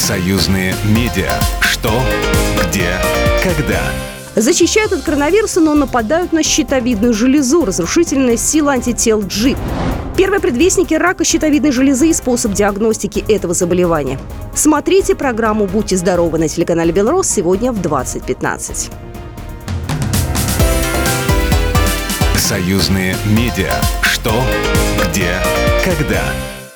Союзные медиа. Что, где, когда. Защищают от коронавируса, но нападают на щитовидную железу. Разрушительная сила антител G. Первые предвестники рака щитовидной железы и способ диагностики этого заболевания. Смотрите программу «Будьте здоровы» на телеканале «Белрос» сегодня в 20:15. Союзные медиа. Что, где, когда.